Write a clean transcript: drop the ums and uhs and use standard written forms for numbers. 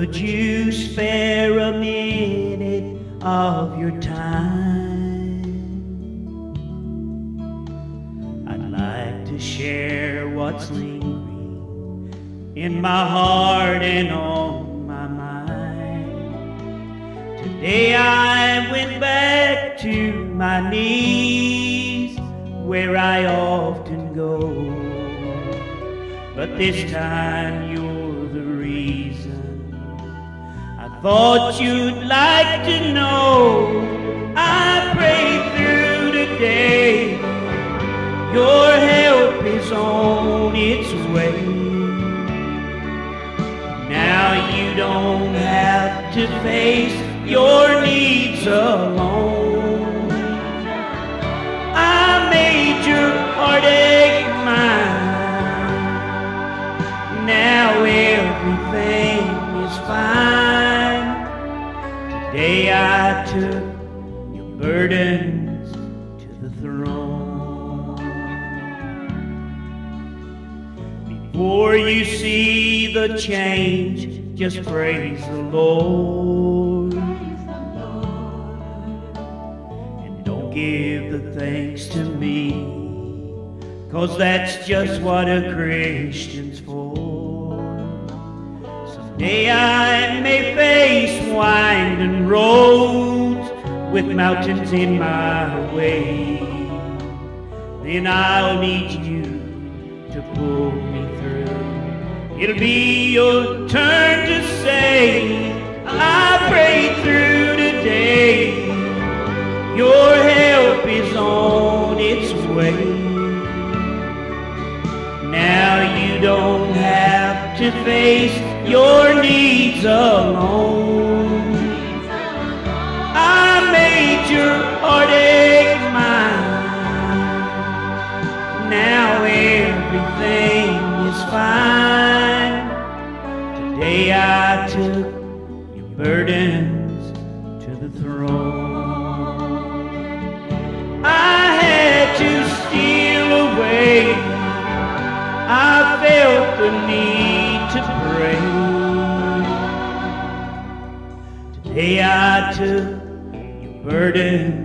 Would you spare a minute of your time? I'd like to share what's lingering in my heart and on my mind. Today I went back to my knees, where I often go, but this time you're the reason. I thought you'd like to know I prayed through the day. Your help is on its way. Now you don't have to face your needs alone. I made your heartache mine. Now everything is fine. Today I took your burdens to the throne. Before you see the change, just praise the Lord. And don't give the thanks to me, 'cause that's just what a Christian's for. Someday I may face winding roads with mountains in my way. Then I'll need you to pull me through. It'll be your turn to say, I prayed through today. Your help is on its way. Now you don't have to face your needs alone. I made your heartache mine. Now everything is fine. Today I took your burdens to the throne. I had to steal away. I felt the need to pray. Today I took your burden